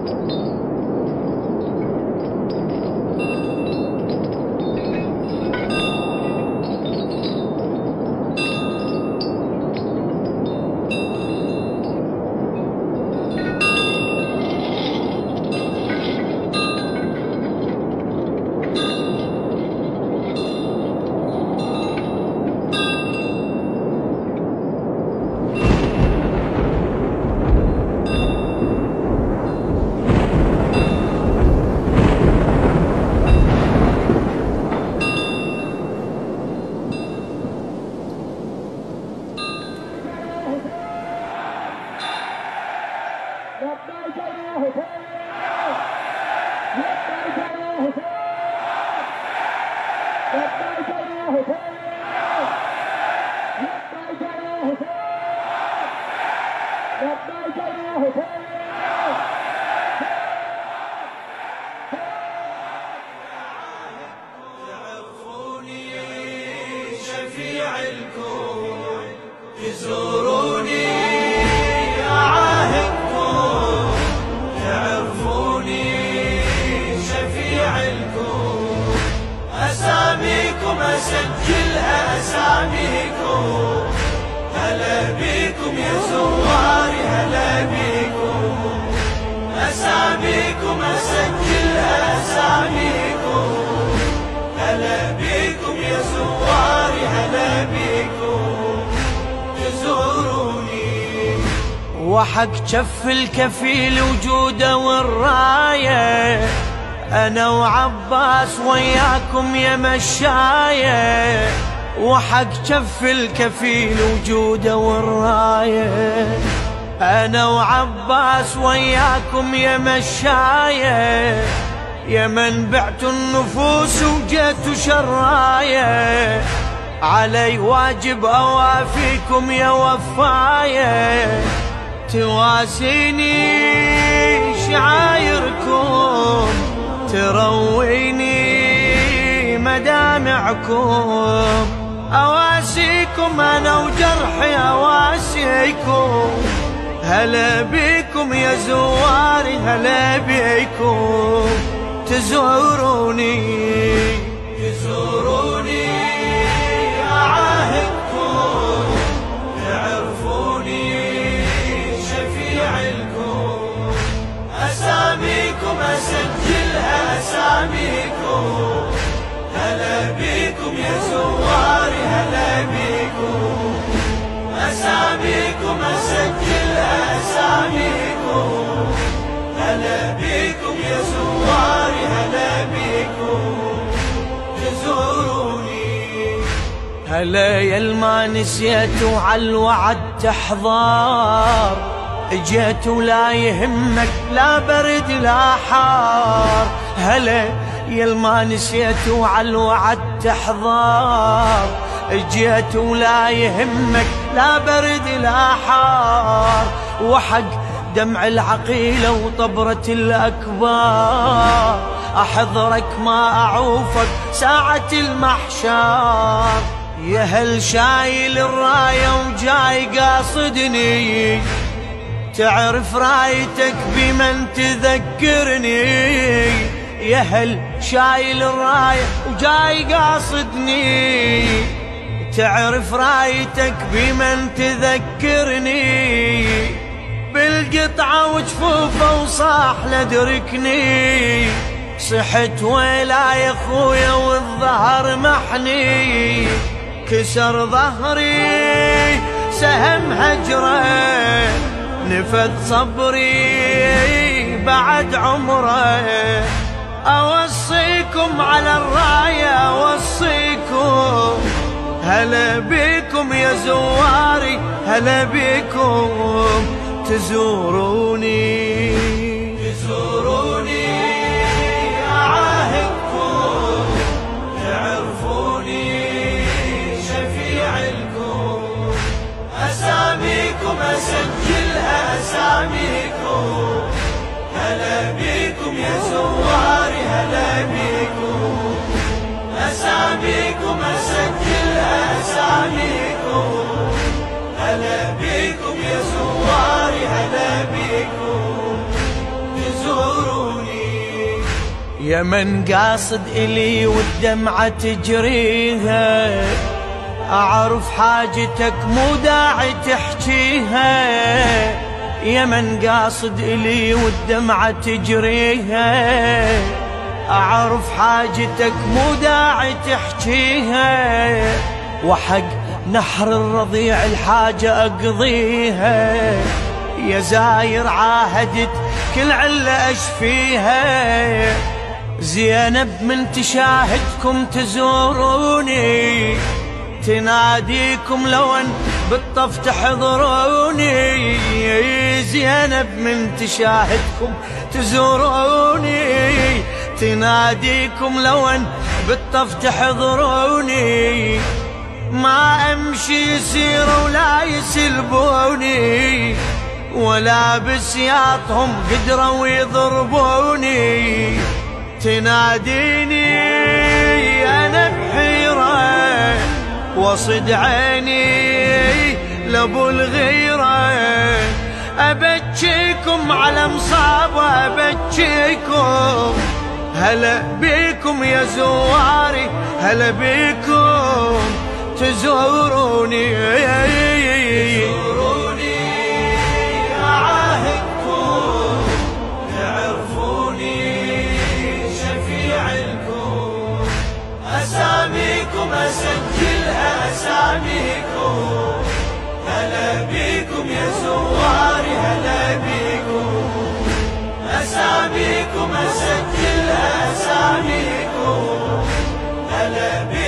تعرفوني شفيع الكون، تزوروني أعاهدكم. تعرفوني شفيع الكون، أساميكم أسجلها أساميكم. هلا بيكم يا زواري هلا بيكم، أساميكم أسجلها أساميكم. هلا بيكم يا زواري هلا بيكم، تزوروني. وحق جف الكفيل وجوده والراية، أنا وعباس وياكم يا مشاية. وحق جف الكفيل وجوده والراية، أنا وعباس وياكم يا مشاية. يا من بعتوا النفوس وجيتوا شراية، علي واجب أوافيكم يا وفاية. تواسيني شعايركم، ترويني مدامعكم. أواسيكم أنا وجرحي أواسيكم. هلا بيكم يا زواري هلا بيكم، تزوروني تزوروني أعاهدكم. تعرفوني شفيع الكون، أساميكم أسجلها أساميكم. هلا بيكم يا زواري هلا بيكم، أساميكم أسجلها أساميكم. هلا بيكم يا زواري هلا بيكم، تزوروني. هلا يا الما نسيتوا عالوعد تحضار، اجيت ولا يهمك لا برد لا حار. هلا يا الما نسيتوا عالوعد تحضار، اجيت ولا يهمك لا برد لا حار. وحق دمع العقيلة وطبرة الأكبار، أحضرك ما أعوفك ساعة المحشار. يا هل شايل الراية وجاي قاصدني، تعرف رايتك بمن تذكرني. يا هل شايل الراية وجاي قاصدني، تعرف رايتك بمن تذكرني. بالقطعة وجفوفه وصاح لدركني، صحت ويلا يا خويا والظهر محني. كسر ظهري سهم هجره، نفذ صبري بعد عمره. أوصيكم على الراية أوصيكم، هلا بيكم يا زواري هلا بيكم، تزوروني تزوروني أعاهدكم. تعرفوني شفيع الكون، أساميكم أسجلها أساميكم. هلا بيكم يا زواري هلا بيكم، أساميكم أسجلها أساميكم. هلا بيكم يا زواري هلا بيكم، يا من قاصد إلي والدمعة تجريها، أعرف حاجتك مو داعي تحكيها. يا من قاصد إلي والدمعة تجريها، أعرف حاجتك مو داعي تحكيها. وحق نحر الرضيع الحاجة أقضيها، يا زاير عاهدت كل علة أشفيها. زينب من تشاهدكم تزوروني، تناديكم لو ان بالطف تحضروني. زينب من تشاهدكم تزوروني، تناديكم لو ان بالطف تحضروني. ما امشي يسير ولا يسلبوني، ولا بسياطهم قدروا يضربوني. تناديني انا بحيرة وصد عيني لابو الغيرة، ابكيكم على مصابة ابكيكم. هلا بيكم يا زواري، هلا بيكم تزوروني. أعاهدكم تعرفوني شفيعكم، أساميكم أسجلها أساميكم. هلا بيكم يا زواري، هلا بيكم، أساميكم أسجلها أساميكم. هلا بيكم